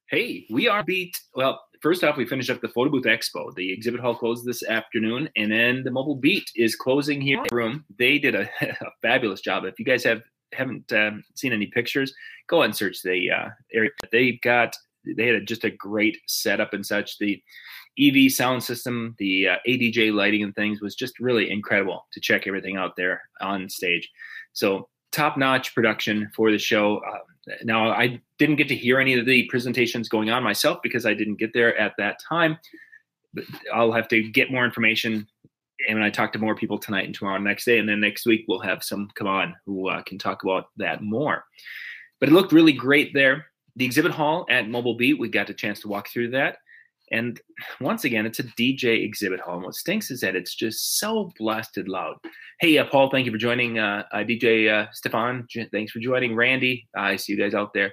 Hey, we are beat. Well, first off, we finished up the Photo Booth Expo. The exhibit hall closed this afternoon, and then the Mobile Beat is closing here in the room. They did a, a fabulous job. If you guys haven't seen any pictures, go and search the area. They had just a great setup and such. The EV sound system, the ADJ lighting and things was just really incredible to check everything out there on stage. So top-notch production for the show. Now, I didn't get to hear any of the presentations going on myself because I didn't get there at that time. But I'll have to get more information, and when I talk to more people tonight and tomorrow, next day, and then next week we'll have some come on who can talk about that more. But it looked really great there. The exhibit hall at Mobile Beat, we got a chance to walk through that. And once again, it's a DJ exhibit hall. And what stinks is that it's just so blasted loud. Hey, Paul, thank you for joining. DJ Stefan, thanks for joining. Randy, I see you guys out there.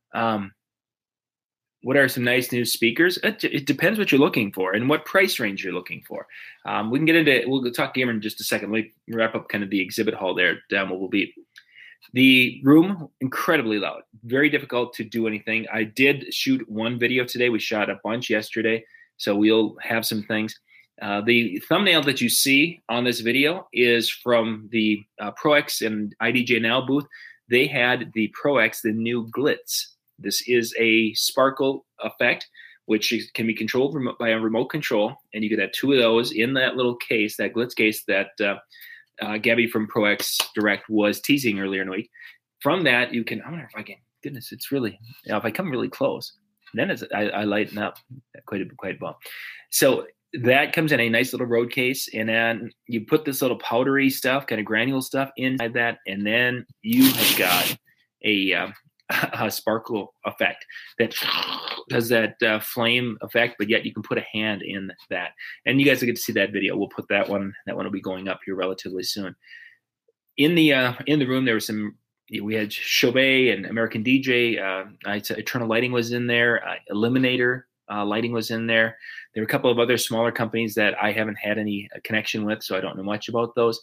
What are some nice new speakers? It depends what you're looking for and what price range you're looking for. We can get into, we'll talk gamer in just a second. Let me wrap up kind of the exhibit hall there down Mobile Beat. The room, incredibly loud, very difficult to do anything. I did shoot one video today. We shot a bunch yesterday, so we'll have some things. The thumbnail that you see on this video is from the ProX and IDJ Now booth. They had the ProX, the new Glitz. This is a sparkle effect, which can be controlled by a remote control, and you could have two of those in that little case, that Glitz case that Gabby from ProX Direct was teasing earlier in the week. From that, you can, I wonder if I can, goodness, it's really, if I come really close, then I lighten up quite well. So that comes in a nice little road case, and then you put this little powdery stuff, kind of granule stuff inside that, and then you have got a sparkle effect that does that flame effect, but yet you can put a hand in that. And you guys will get to see that video. We'll put that one will be going up here relatively soon. In the room, there was we had Chauvet and American DJ. Eternal Lighting was in there. Eliminator Lighting was in there. There were a couple of other smaller companies that I haven't had any connection with, so I don't know much about those.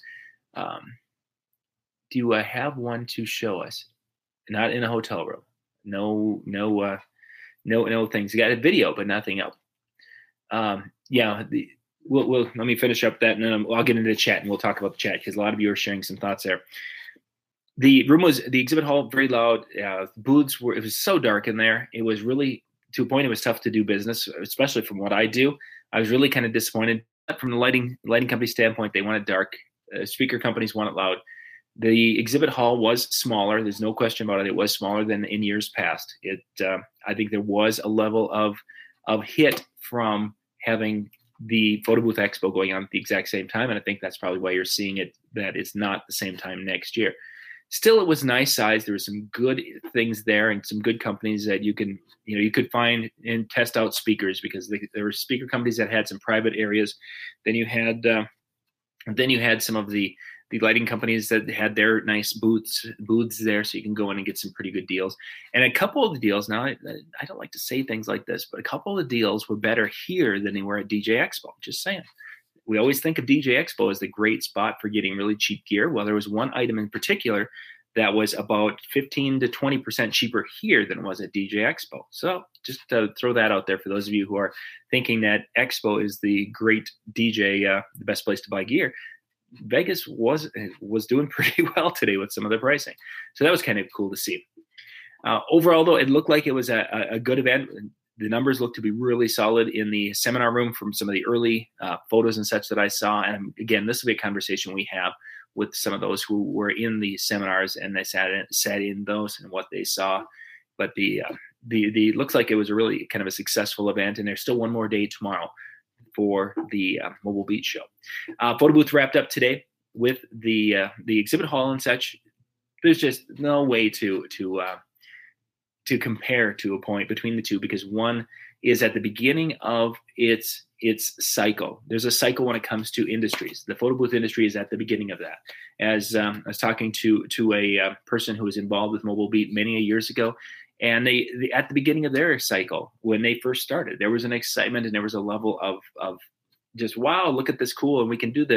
Do I have one to show us? Not in a hotel room. No things. You got a video, but nothing else. We'll let me finish up that, and then I'll get into the chat, and we'll talk about the chat because a lot of you are sharing some thoughts there. The exhibit hall, very loud. Booths it was so dark in there. It was really, to a point, it was tough to do business, especially from what I do. I was really kind of disappointed. From the lighting company standpoint, they want it dark. Speaker companies want it loud. The exhibit hall was smaller. There's no question about it. It was smaller than in years past. I think there was a level of hit from having the Photo Booth Expo going on at the exact same time, and I think that's probably why you're seeing it, that it's not the same time next year. Still, it was nice size. There were some good things there and some good companies that you could find and test out speakers, because there were speaker companies that had some private areas. Then you had some of the lighting companies that had their nice booths there, so you can go in and get some pretty good deals. And a couple of the deals, now I don't like to say things like this, but a couple of the deals were better here than they were at DJ Expo. Just saying. We always think of DJ Expo as the great spot for getting really cheap gear. Well, there was one item in particular that was about 15 to 20% cheaper here than it was at DJ Expo. So just to throw that out there for those of you who are thinking that Expo is the great DJ, the best place to buy gear. Vegas was doing pretty well today with some of the pricing. So that was kind of cool to see. Overall, though, it looked like it was a good event. The numbers looked to be really solid in the seminar room from some of the early photos and such that I saw. And again, this will be a conversation we have with some of those who were in the seminars and they sat in those and what they saw. But the looks like it was a really kind of a successful event, and there's still one more day tomorrow for the Mobile Beat show. Photo booth wrapped up today with the exhibit hall and such. There's just no way to compare to a point between the two, because one is at the beginning of its cycle. There's a cycle when it comes to industries. The photo booth industry is at the beginning of that. As I was talking to a person who was involved with Mobile Beat many years ago, and they at the beginning of their cycle, when they first started, there was an excitement and there was a level of just, wow, look at this, cool, and we can do this.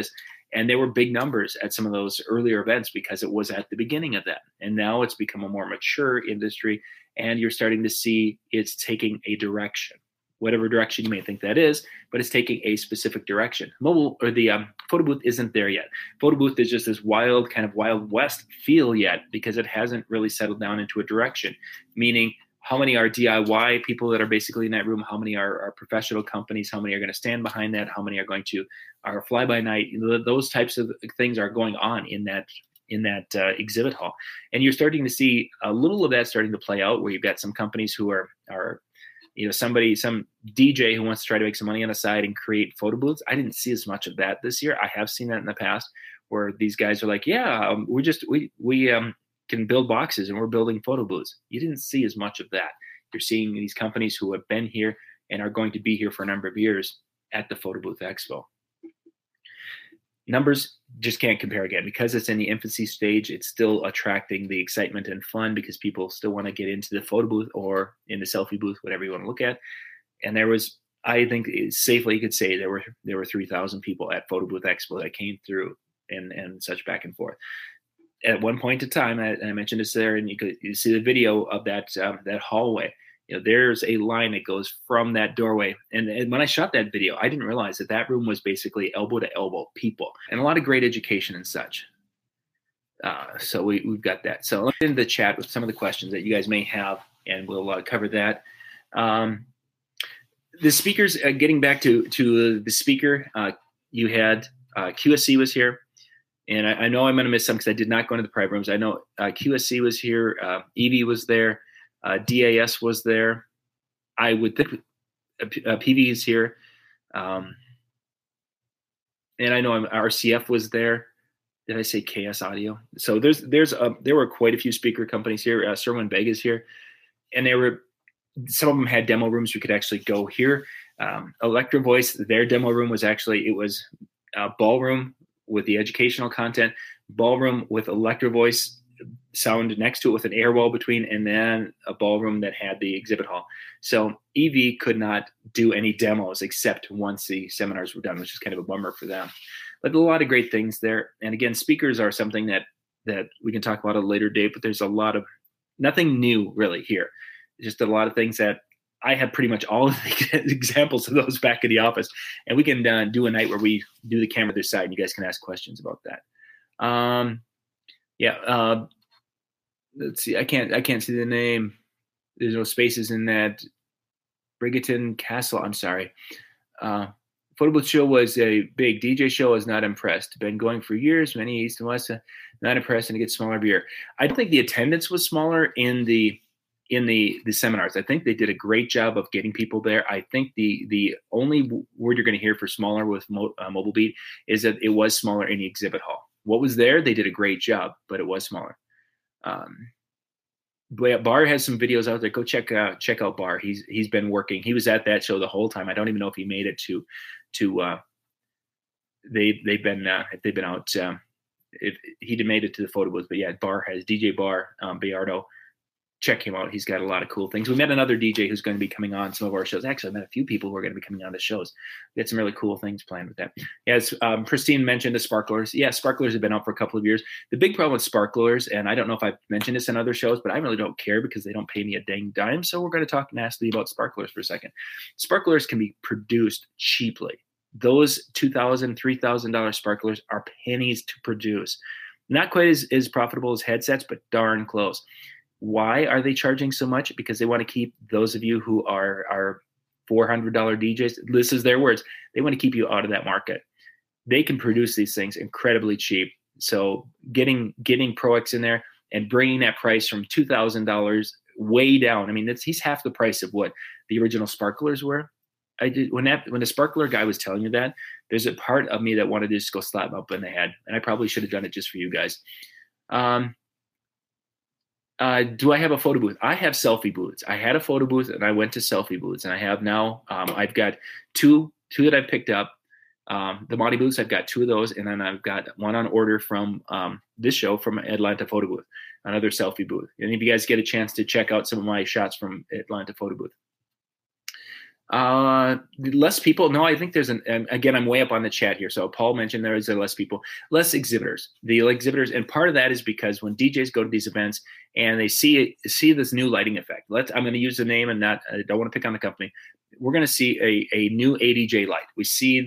And there were big numbers at some of those earlier events because it was at the beginning of that. And now it's become a more mature industry, and you're starting to see it's taking a direction, whatever direction you may think that is, but it's taking a specific direction. Mobile or the photo booth isn't there yet. Photo booth is just this wild, kind of Wild West feel yet because it hasn't really settled down into a direction, meaning how many are DIY people that are basically in that room? How many are professional companies? How many are going to stand behind that? How many are going to are fly by night? Those types of things are going on in that exhibit hall, and you're starting to see a little of that starting to play out. Where you've got some companies who are some DJ who wants to try to make some money on the side and create photo booths. I didn't see as much of that this year. I have seen that in the past, where these guys are like, we can build boxes and we're building photo booths. You didn't see as much of that. You're seeing these companies who have been here and are going to be here for a number of years at the Photo Booth Expo. Numbers just can't compare again because it's in the infancy stage. It's still attracting the excitement and fun because people still want to get into the photo booth or in the selfie booth, whatever you want to look at. And there was, I think safely you could say there were 3,000 people at Photo Booth Expo that came through and such back and forth. At one point in time, and I mentioned this there, and you see the video of that hallway. There's a line that goes from that doorway. And when I shot that video, I didn't realize that room was basically elbow to elbow people and a lot of great education and such. So we've got that. So let's get into the chat with some of the questions that you guys may have, and we'll cover that. The speakers, getting back to the speaker, you had QSC was here. And I know I'm going to miss some because I did not go into the private rooms. I know QSC was here. EV was there. DAS was there. I would think PV is here. And I know RCF was there. Did I say KS Audio? So there were quite a few speaker companies here. Serwin Beg is here. And some of them had demo rooms you could actually go here. Electro Voice, their demo room was it was a ballroom with the educational content, ballroom with Electro Voice sound next to it with an air wall between, and then a ballroom that had the exhibit hall. So EV could not do any demos except once the seminars were done, which is kind of a bummer for them. But a lot of great things there. And again, speakers are something that we can talk about at a later date, but there's a lot of nothing new really here. Just a lot of things that I have pretty much all of the examples of those back in the office, and we can do a night where we do the camera this side and you guys can ask questions about that. Let's see. I can't see the name. There's no spaces in that. Brigaton Castle. I'm sorry. Photo booth show was a big DJ show. I was not impressed. Been going for years. Many east and west. Not impressed, and it gets smaller every year. I don't think the attendance was smaller in the seminars. I think they did a great job of getting people there. I think the only word you're going to hear for smaller with Mobile Beat is that it was smaller in the exhibit hall. What was there, they did a great job, but it was smaller. But yeah, Bar has some videos out there. Go check out Bar. He's been working. He was at that show the whole time. I don't even know if he made it to they've been out. If he made it to the photo booth, but yeah, Bar has DJ Bar Bayardo. Check him out. He's got a lot of cool things. We met another DJ who's going to be coming on some of our shows. Actually, I met a few people who are going to be coming on the shows. We got some really cool things planned with that. As Christine mentioned, the Sparklers. Yeah, Sparklers have been out for a couple of years. The big problem with Sparklers, and I don't know if I've mentioned this in other shows, but I really don't care because they don't pay me a dang dime. So we're going to talk nasty about Sparklers for a second. Sparklers can be produced cheaply. Those $2,000, $3,000 sparklers are pennies to produce. Not quite as profitable as headsets, but darn close. Why are they charging so much? Because they want to keep those of you who are $400 DJs. This is their words. They want to keep you out of that market. They can produce these things incredibly cheap. So getting Pro X in there and bringing that price from $2,000 way down. I mean, he's half the price of what the original sparklers were. When the sparkler guy was telling me that, there's a part of me that wanted to just go slap him up in the head, and I probably should have done it just for you guys. Do I have a photo booth? I have selfie booths. I had a photo booth and I went to selfie booths, and I have now. I've got two that I've picked up. The Monty booths, I've got two of those, and then I've got one on order from this show from Atlanta Photo Booth, another selfie booth. And if you guys get a chance to check out some of my shots from Atlanta Photo Booth. Less people. No, I think there's again, I'm way up on the chat here. So Paul mentioned there is less people, less exhibitors. The exhibitors, and part of that is because when DJs go to these events and they see this new lighting effect. I'm going to use the name and not. I don't want to pick on the company. We're going to see a new ADJ light. We see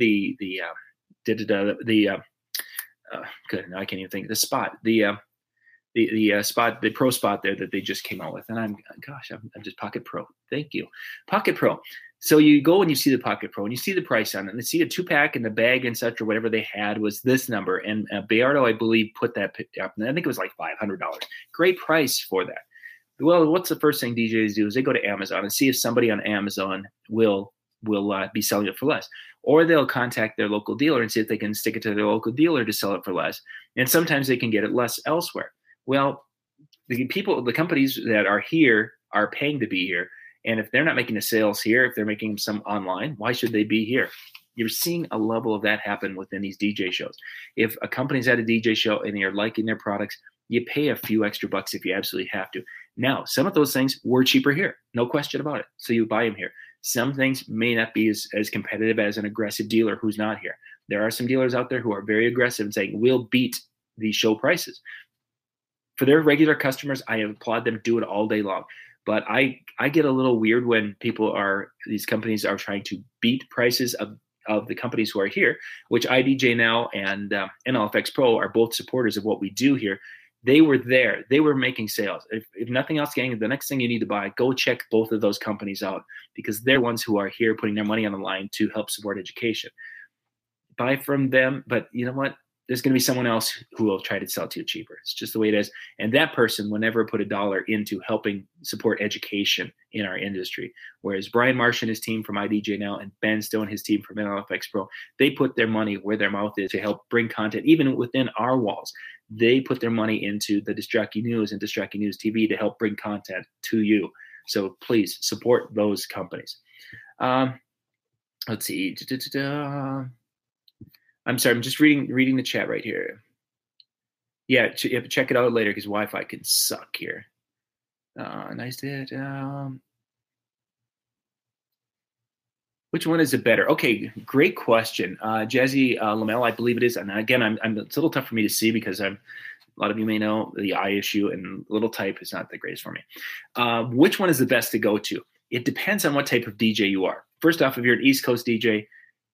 good. Now I can't even think. The spot. The spot, the Pro Spot there that they just came out with. And I'm just Pocket Pro. Thank you. Pocket Pro. So you go and you see the Pocket Pro and you see the price on it and you see a 2-pack and the bag and such or whatever they had was this number. And Bayardo, I believe, put that up. And I think it was like $500. Great price for that. Well, what's the first thing DJs do is they go to Amazon and see if somebody on Amazon will be selling it for less. Or they'll contact their local dealer and see if they can stick it to their local dealer to sell it for less. And sometimes they can get it less elsewhere. Well, the companies that are here are paying to be here. And if they're not making the sales here, if they're making some online, why should they be here? You're seeing a level of that happen within these DJ shows. If a company's at a DJ show and you're liking their products, you pay a few extra bucks if you absolutely have to. Now, some of those things were cheaper here, no question about it. So you buy them here. Some things may not be as competitive as an aggressive dealer who's not here. There are some dealers out there who are very aggressive and saying, we'll beat these show prices. For their regular customers, I applaud them, do it all day long. But I get a little weird when these companies are trying to beat prices of the companies who are here, which IDJ Now and NLFX Pro are both supporters of what we do here. They were there. They were making sales. If nothing else, gang, the next thing you need to buy, go check both of those companies out because they're ones who are here putting their money on the line to help support education. Buy from them, but you know what? There's going to be someone else who will try to sell to you cheaper. It's just the way it is. And that person will never put $1 into helping support education in our industry. Whereas Brian Marsh and his team from IDJ Now and Ben Stone, his team from NLFX Pro, they put their money where their mouth is to help bring content, even within our walls. They put their money into the Disc Jockey News and Disc Jockey News TV to help bring content to you. So please support those companies. Let's see. I'm sorry, I'm just reading the chat right here. Yeah, check it out later because Wi-Fi can suck here. Nice hit. Which one is it better? Okay, great question. Jazzy Lamel, I believe it is. And again, it's a little tough for me to see because a lot of you may know the eye issue and little type is not the greatest for me. Which one is the best to go to? It depends on what type of DJ you are. First off, if you're an East Coast DJ,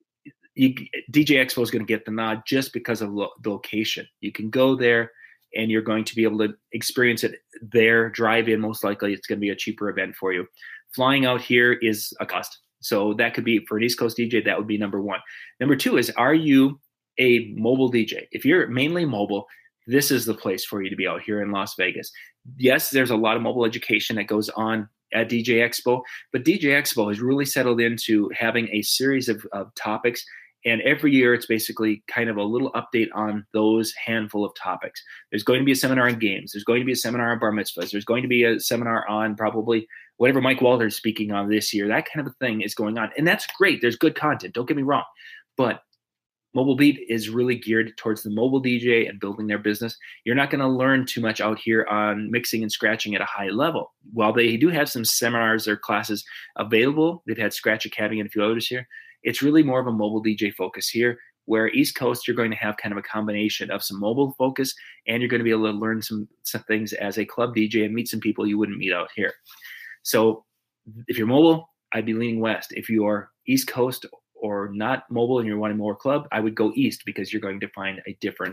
DJ Expo is going to get the nod just because of the location. You can go there and you're going to be able to experience it there, drive in. Most likely it's going to be a cheaper event for you. Flying out here is a cost. So that could be for an East Coast DJ, that would be number one. Number two is, are you a mobile DJ? If you're mainly mobile, this is the place for you to be out here in Las Vegas. Yes, there's a lot of mobile education that goes on at DJ Expo, but DJ Expo has really settled into having a series of topics. And every year, it's basically kind of a little update on those handful of topics. There's going to be a seminar on games. There's going to be a seminar on bar mitzvahs. There's going to be a seminar on probably whatever Mike Walter is speaking on this year. That kind of a thing is going on. And that's great. There's good content. Don't get me wrong. But Mobile Beat is really geared towards the mobile DJ and building their business. You're not going to learn too much out here on mixing and scratching at a high level. While they do have some seminars or classes available, they've had Scratch Academy and a few others here. It's really more of a mobile DJ focus here, where East Coast, you're going to have kind of a combination of some mobile focus, and you're going to be able to learn some things as a club DJ and meet some people you wouldn't meet out here. So if you're mobile, I'd be leaning west. If you are East Coast or not mobile and you're wanting more club, I would go east because you're going to find a different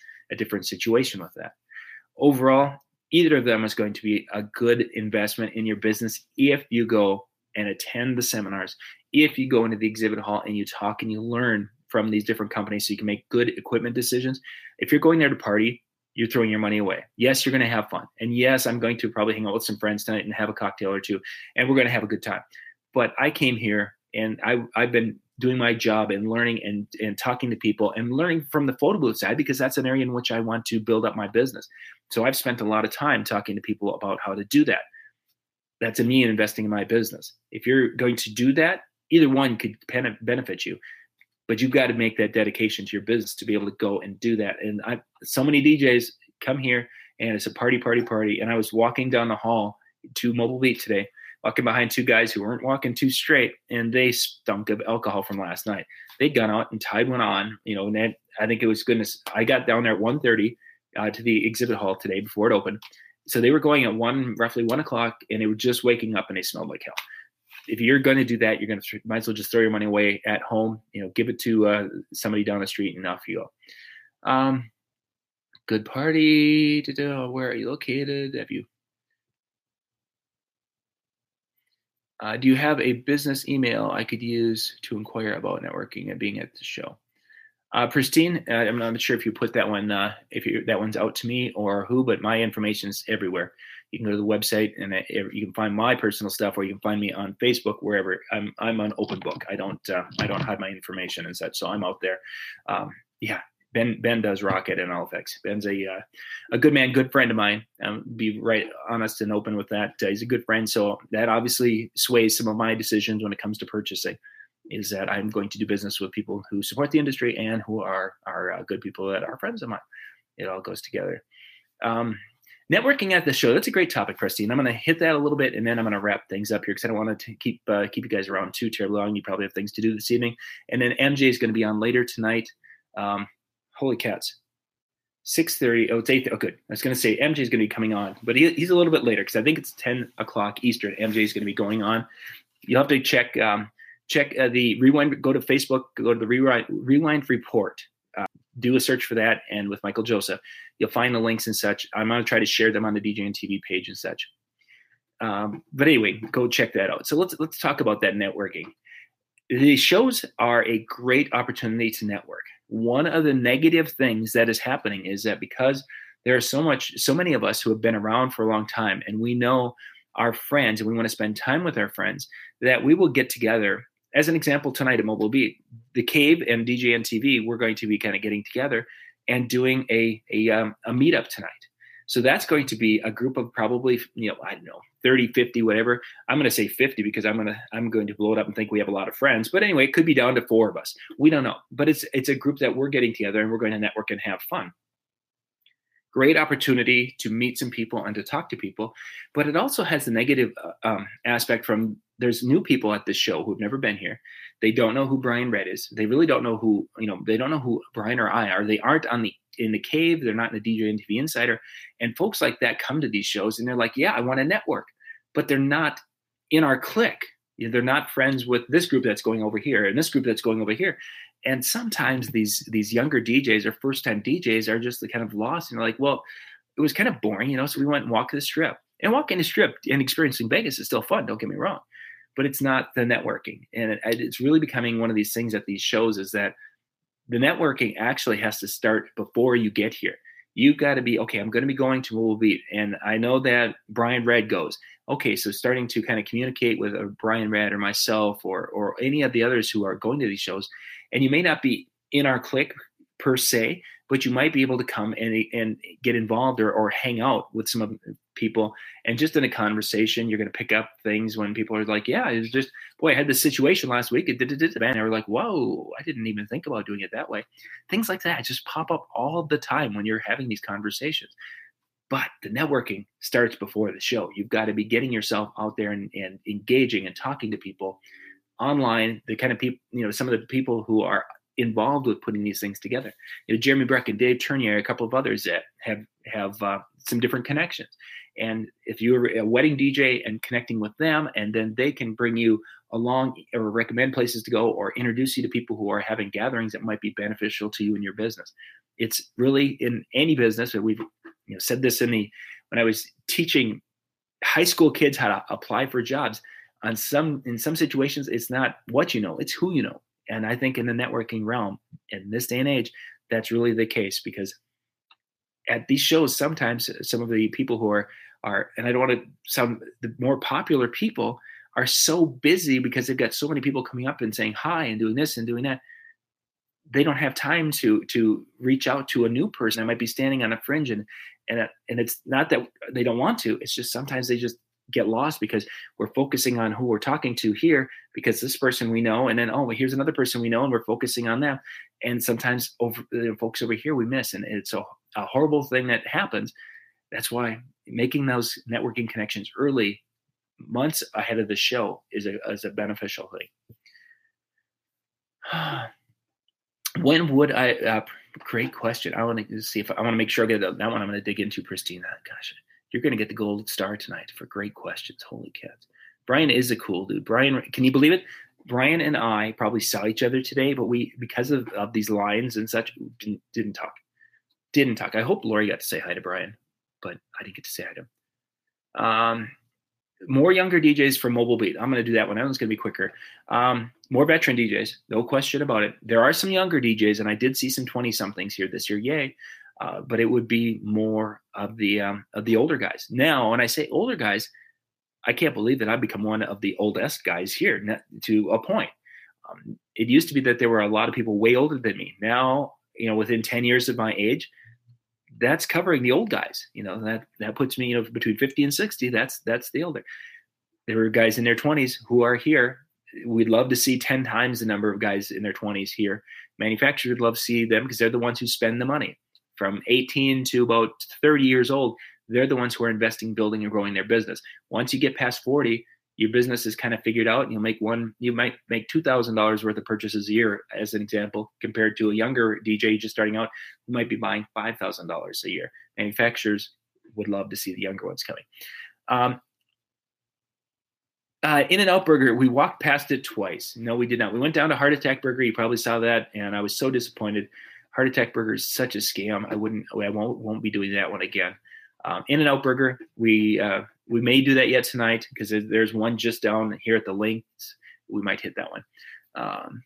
situation with that. Overall, either of them is going to be a good investment in your business if you go and attend the seminars, if you go into the exhibit hall and you talk and you learn from these different companies so you can make good equipment decisions. If you're going there to party, you're throwing your money away. Yes, you're going to have fun. And yes, I'm going to probably hang out with some friends tonight and have a cocktail or two, and we're going to have a good time. But I came here and I've been doing my job and learning and talking to people and learning from the photo booth side because that's an area in which I want to build up my business. So I've spent a lot of time talking to people about how to do that. That's a me investing in my business. If you're going to do that, either one could benefit you, but you've got to make that dedication to your business to be able to go and do that. And so many DJs come here and it's a party. And I was walking down the hall to Mobile Beat today walking behind two guys who weren't walking too straight, and they stunk of alcohol from last night. They'd gone out and tied one on, and then I think it was goodness. I got down there at 1:30 to the exhibit hall today before it opened. So they were going at roughly 1 o'clock, and they were just waking up and they smelled like hell. If you're going to do that, you're going to might as well just throw your money away at home. Give it to somebody down the street, and off you go. Good party. Where are you located? Do you have a business email I could use to inquire about networking and being at the show? Pristine, I'm not sure if you put that one, that one's out to me or who, but my information is everywhere. You can go to the website and you can find my personal stuff, or you can find me on Facebook, wherever. I'm an open book. I don't hide my information and such, so I'm out there. Ben does rock it in Halifax. Ben's a good man, good friend of mine. Be right honest and open with that. He's a good friend, so that obviously sways some of my decisions when it comes to purchasing. Is that I'm going to do business with people who support the industry and who are good people that are friends of mine. It all goes together. Networking at the show, that's a great topic, Christine. I'm going to hit that a little bit, and then I'm going to wrap things up here because I don't want to keep you guys around too terribly long. You probably have things to do this evening. And then MJ is going to be on later tonight. Holy cats. 6:30. Oh, it's 8. Oh, good. I was going to say MJ is going to be coming on, but he's a little bit later because I think it's 10 o'clock Eastern. MJ is going to be going on. You'll have to check the Rewind. Go to Facebook. Go to the Rewind Report. Do a search for that, and with Michael Joseph, you'll find the links and such. I'm going to try to share them on the DJN TV page and such. But anyway, go check that out. So let's talk about that networking. The shows are a great opportunity to network. One of the negative things that is happening is that because there are so many of us who have been around for a long time, and we know our friends, and we want to spend time with our friends, that we will get together. As an example, tonight at Mobile Beat, The Cave and DJN TV, we're going to be kind of getting together and doing a meetup tonight. So that's going to be a group of probably, I don't know, 30, 50, whatever. I'm going to say 50 because I'm going to blow it up and think we have a lot of friends. But anyway, it could be down to 4 of us. We don't know. But it's a group that we're getting together, and we're going to network and have fun. Great opportunity to meet some people and to talk to people. But it also has the negative aspect from there's new people at this show who've never been here. They don't know who Brian Red is. They really don't know who, they don't know who Brian or I are. They aren't in the cave. They're not in the DJN TV Insider. And folks like that come to these shows and they're like, yeah, I want to network, but they're not in our clique. They're not friends with this group that's going over here and this group that's going over here. And sometimes these younger DJs or first-time DJs are just kind of lost and they're like, well, it was kind of boring, so we went and walked the strip. And walking the strip and experiencing Vegas is still fun, don't get me wrong. But it's not the networking. And it's really becoming one of these things at these shows is that the networking actually has to start before you get here. You've got to be, okay, I'm going to be going to Mobile Beat. And I know that Brian Red goes. Okay, so starting to kind of communicate with Brian Red or myself or any of the others who are going to these shows. And you may not be in our clique per se, but you might be able to come and get involved or hang out with some of the people. And just in a conversation, you're going to pick up things when people are like, yeah, it's just, boy, I had this situation last week. And they were like, whoa, I didn't even think about doing it that way. Things like that just pop up all the time when you're having these conversations. But the networking starts before the show. You've got to be getting yourself out there and engaging and talking to people online, the kind of people, some of the people who are involved with putting these things together. Jeremy Breck and Dave Tournier, a couple of others that have some different connections. And if you're a wedding DJ and connecting with them, and then they can bring you along or recommend places to go or introduce you to people who are having gatherings that might be beneficial to you in your business. It's really in any business. We've said this when I was teaching high school kids how to apply for jobs. In some situations, it's not what you know, it's who you know. And I think in the networking realm, in this day and age, that's really the case because at these shows, sometimes some of the people who are, and I don't want to sound, the more popular people are so busy because they've got so many people coming up and saying hi and doing this and doing that. They don't have time to reach out to a new person that might be standing on a fringe. And it's not that they don't want to, it's just sometimes they just get lost because we're focusing on who we're talking to here because this person we know, and then, oh, well, here's another person we know, and we're focusing on them. And sometimes folks over here we miss, and it's a horrible thing that happens. That's why making those networking connections early months ahead of the show is a beneficial thing. When would I? Great question. I want to see if I want to make sure I get that one. I'm going to dig into, Christina. Gosh, you're going to get the gold star tonight for great questions. Holy cats! Brian is a cool dude. Brian, can you believe it? Brian and I probably saw each other today, but we, because of these lines and such, didn't talk. Didn't talk. I hope Lori got to say hi to Brian, but I didn't get to say hi to him. More younger DJs for Mobile Beat. I'm going to do that one. That one's going to be quicker. More veteran DJs, no question about it. There are some younger DJs, and I did see some 20-somethings here this year. Yay! But it would be more of the older guys. Now, when I say older guys, I can't believe that I've become one of the oldest guys here to a point. It used to be that there were a lot of people way older than me. Now, within 10 years of my age, that's covering the old guys. That puts me, between 50 and 60. That's the older. There were guys in their 20s who are here. We'd love to see 10 times the number of guys in their 20s here. Manufacturers would love to see them because they're the ones who spend the money. From 18 to about 30 years old, they're the ones who are investing, building, and growing their business. Once you get past 40, your business is kind of figured out. You might make $2,000 worth of purchases a year, as an example, compared to a younger DJ just starting out who might be buying $5,000 a year. Manufacturers would love to see the younger ones coming. In-N-Out Burger, we walked past it twice. No, we did not. We went down to Heart Attack Burger. You probably saw that, and I was so disappointed. Heart Attack Burger is such a scam. I won't be doing that one again. In-N-Out Burger, we may do that yet tonight because there's one just down here at the links. We might hit that one.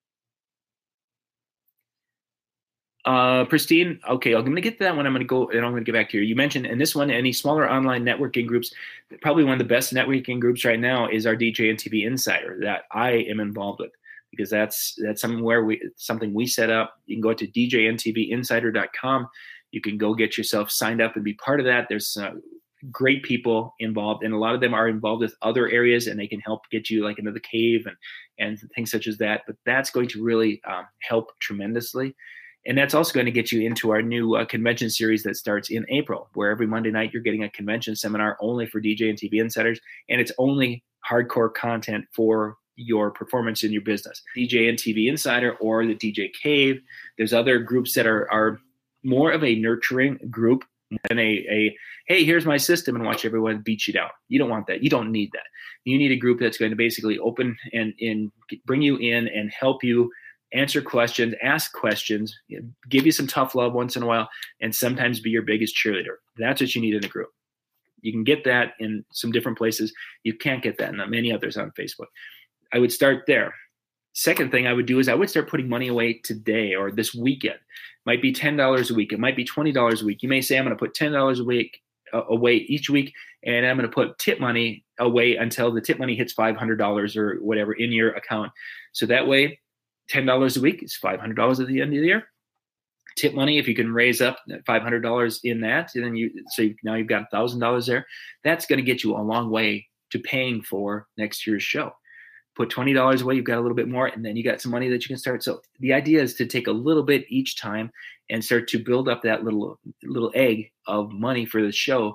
Pristine, okay, I'm going to get to that one. I'm going to go, and I'm going to get back to you. You mentioned in this one, any smaller online networking groups, probably one of the best networking groups right now is our DJ and TV Insider that I am involved with, because that's something we set up. You can go to djnTVinsider.com. You can go get yourself signed up and be part of that. There's great people involved, and a lot of them are involved with other areas, and they can help get you like into the cave and things such as that. But that's going to really help tremendously. And that's also going to get you into our new convention series that starts in April, where every Monday night you're getting a convention seminar only for DJ and TV Insiders, and it's only hardcore content for your performance in your business. DJ and TV Insider or the DJ Cave. There's other groups that are more of a nurturing group than a hey, here's my system and watch everyone beat you down. You don't want that. You don't need that. You need a group that's going to basically open and bring you in and help you answer questions, ask questions, give you some tough love once in a while, and sometimes be your biggest cheerleader. That's what you need in a group. You can get that in some different places. You can't get that in many others on Facebook. I would start there. Second thing I would do is I would start putting money away today or this weekend. It might be $10 a week. It might be $20 a week. You may say, I'm going to put $10 a week away each week, and I'm going to put tip money away until the tip money hits $500 or whatever in your account. So that way, $10 a week is $500 at the end of the year. Tip money, if you can raise up $500 in that, and then now you've got $1,000 there. That's going to get you a long way to paying for next year's show. Put $20 away, you've got a little bit more, and then you got some money that you can start. So the idea is to take a little bit each time and start to build up that little egg of money for the show.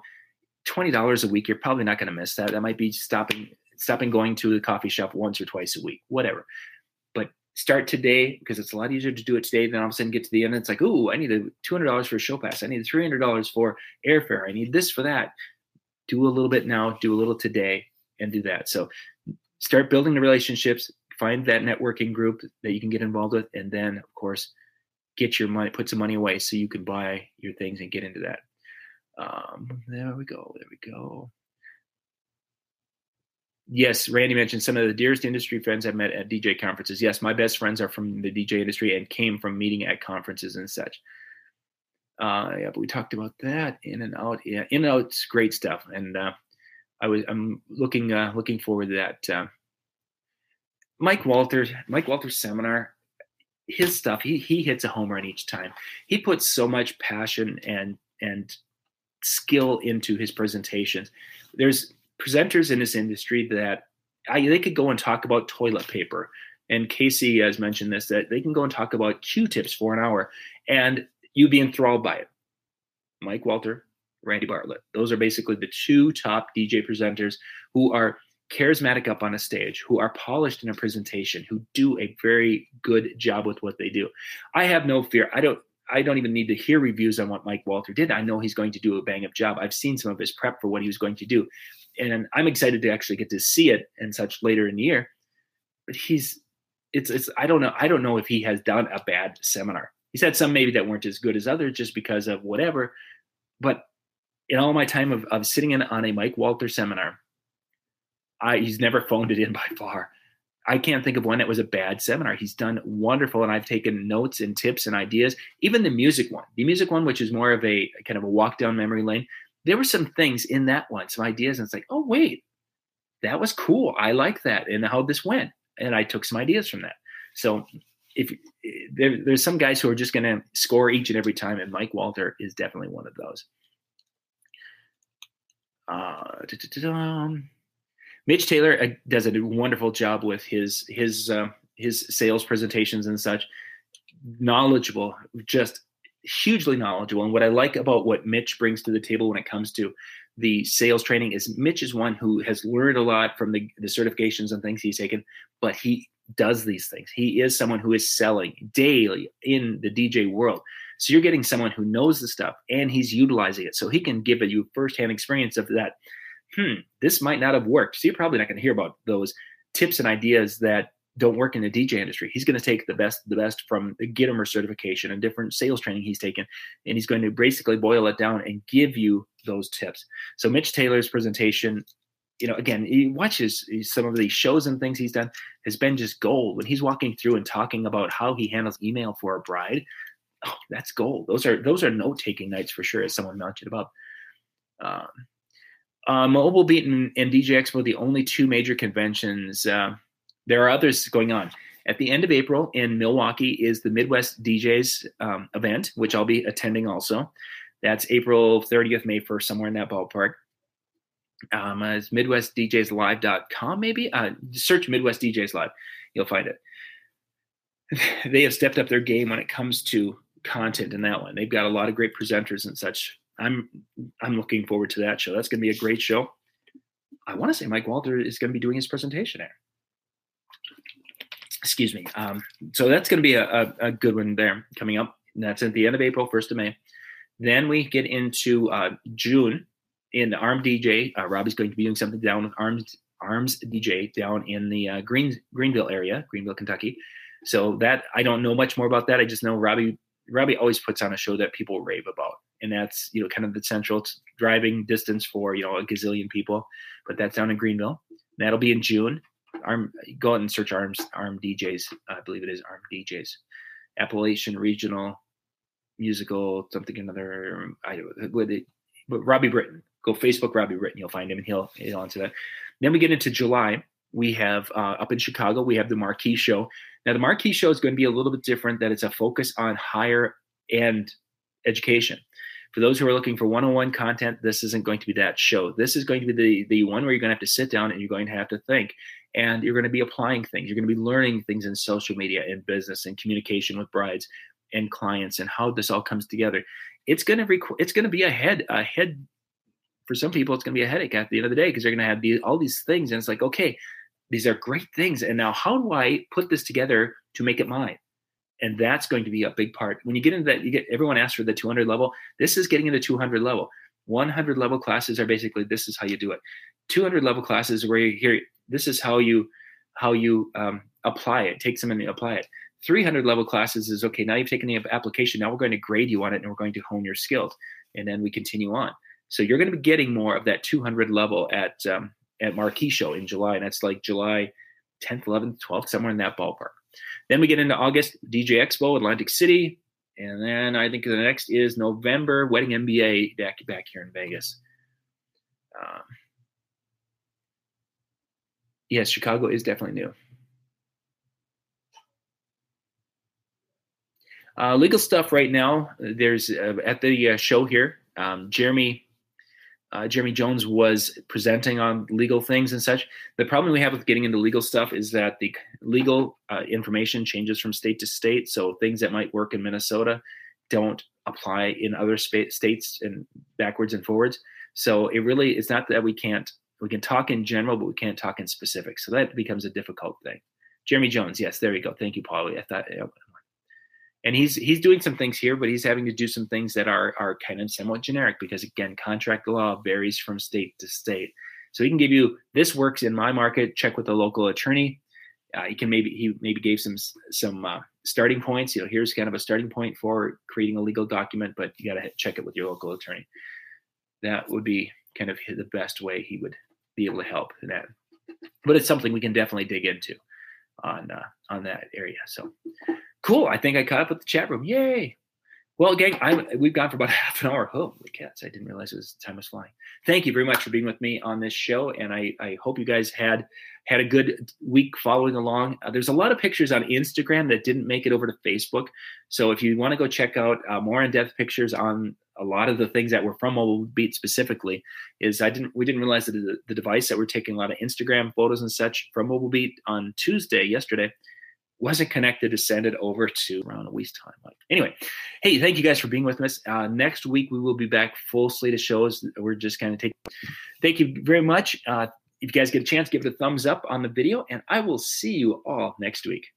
$20 a week, you're probably not going to miss that. That might be stopping going to the coffee shop once or twice a week, whatever. But start today, because it's a lot easier to do it today than all of a sudden get to the end and it's like, ooh, I need $200 for a show pass. I need $300 for airfare. I need this for that. Do a little bit now, do a little today, and do that. So start building the relationships, find that networking group that you can get involved with, and then, of course, get your money, put some money away so you can buy your things and get into that. There we go. Yes, Randy mentioned some of the dearest industry friends I've met at DJ conferences. Yes, my best friends are from the DJ industry and came from meeting at conferences and such. But we talked about that. In-N-Out. Yeah, In-N-Out's great stuff, and I'm looking forward to that. Mike Walter's seminar, his stuff, he hits a home run each time. He puts so much passion and skill into his presentations. There's presenters in this industry that they could go and talk about toilet paper. And Casey has mentioned this, that they can go and talk about Q-tips for an hour and you'd be enthralled by it. Mike Walter Randy Bartlett. Those are basically the two top DJ presenters who are charismatic up on a stage, who are polished in a presentation, who do a very good job with what they do. I have no fear. I don't even need to hear reviews on what Mike Walter did. I know he's going to do a bang up job. I've seen some of his prep for what he was going to do. And I'm excited to actually get to see it and such later in the year. But I don't know if he has done a bad seminar. He's had some maybe that weren't as good as others just because of whatever. But in all my time of sitting in on a Mike Walter seminar, he's never phoned it in by far. I can't think of one that was a bad seminar. He's done wonderful, and I've taken notes and tips and ideas. Even the music one, which is more of a kind of a walk down memory lane, there were some things in that one, some ideas, and it's like, oh, wait, that was cool. I like that, and how this went. And I took some ideas from that. So if there's some guys who are just going to score each and every time, and Mike Walter is definitely one of those. Mitch Taylor does a wonderful job with his sales presentations and such. Knowledgeable, just hugely knowledgeable. And what I like about what Mitch brings to the table when it comes to the sales training is Mitch is one who has learned a lot from the certifications and things he's taken, but he does these things. He is someone who is selling daily in the DJ world. So you're getting someone who knows the stuff and he's utilizing it. So he can give you firsthand experience of that. This might not have worked. So you're probably not going to hear about those tips and ideas that don't work in the DJ industry. He's going to take the best from the Gitomer certification and different sales training he's taken, and he's going to basically boil it down and give you those tips. So Mitch Taylor's presentation, again, he watches some of these shows and things he's done, has been just gold. When he's walking through and talking about how he handles email for a bride, oh, that's gold. Those are note-taking nights for sure, as someone mentioned above. Mobile Beat and DJ Expo, the only two major conventions. There are others going on. At the end of April in Milwaukee is the Midwest DJs event, which I'll be attending also. That's April 30th, May 1st, somewhere in that ballpark. It's MidwestDJsLive.com maybe. Search Midwest DJs Live. You'll find it. They have stepped up their game when it comes to content in that one. They've got a lot of great presenters and such. I'm looking forward to that show. That's going to be a great show. I want to say Mike Walter is going to be doing his presentation there. Excuse me. So that's going to be a good one there coming up. And that's at the end of April, 1st of May. Then we get into June in the ARM DJ. Robbie's going to be doing something down with Arms DJ down in the Greenville area, Greenville, Kentucky. So that I don't know much more about that. I just know Robbie always puts on a show that people rave about. And that's, kind of the central driving distance for, a gazillion people. But that's down in Greenville. That'll be in June. Go out and search ARM DJs. I believe it is ARM DJs. Appalachian Regional Musical something another. But Robbie Britton. Go Facebook Robbie Britton. You'll find him and he'll answer that. Then we get into July. We have up in Chicago. We have the Marquee Show. Now the Marquee Show is going to be a little bit different. That it's a focus on higher end education. For those who are looking for one-on-one content, this isn't going to be that show. This is going to be the one where you're going to have to sit down and you're going to have to think. And you're going to be applying things. You're going to be learning things in social media and business and communication with brides and clients and how this all comes together. It's going to be a head for some people. It's going to be a headache at the end of the day because they're going to have all these things. And it's like, okay, these are great things. And now how do I put this together to make it mine? And that's going to be a big part. When you get into that, everyone asks for the 200 level. This is getting into 200 level. 100 level classes are basically, this is how you do it. 200 level classes where you hear, this is how you apply it. Take something and apply it. 300 level classes is, okay, now you've taken the application. Now we're going to grade you on it and we're going to hone your skills. And then we continue on. So you're going to be getting more of that 200 level at Marquee Show in July. And that's like July 10th, 11th, 12th, somewhere in that ballpark. Then we get into August, DJ Expo, Atlantic City. And then I think the next is November, Wedding MBA back here in Vegas. Yes, Chicago is definitely new. Legal stuff right now. There's at the show here, Jeremy Jones was presenting on legal things and such. The problem we have with getting into legal stuff is that the legal information changes from state to state. So things that might work in Minnesota don't apply in other states and backwards and forwards. So it's not that we can talk in general, but we can't talk in specifics. So that becomes a difficult thing. Jeremy Jones, yes, there you go. Thank you, Paulie. I thought, and he's doing some things here, but he's having to do some things that are kind of somewhat generic because, again, contract law varies from state to state. So he can give you, this works in my market, check with the local attorney. He maybe gave some starting points. Here's kind of a starting point for creating a legal document, but you got to check it with your local attorney. That would be kind of the best way he would be able to help in that. But it's something we can definitely dig into on that area. So cool. I think I caught up with the chat room. Yay. Well, gang, we've gone for about half an hour. Holy cats, I didn't realize time was flying. Thank you very much for being with me on this show, and I hope you guys had a good week following along. There's a lot of pictures on Instagram that didn't make it over to Facebook, so if you want to go check out more in-depth pictures on a lot of the things that were from Mobile Beat specifically, we didn't realize that the device that we're taking a lot of Instagram photos and such from Mobile Beat on yesterday, wasn't connected to send it over to around a week's time. Anyway, hey, thank you guys for being with us. Next week, we will be back full slate of shows. We're just kind of thank you very much. If you guys get a chance, give it a thumbs up on the video, and I will see you all next week.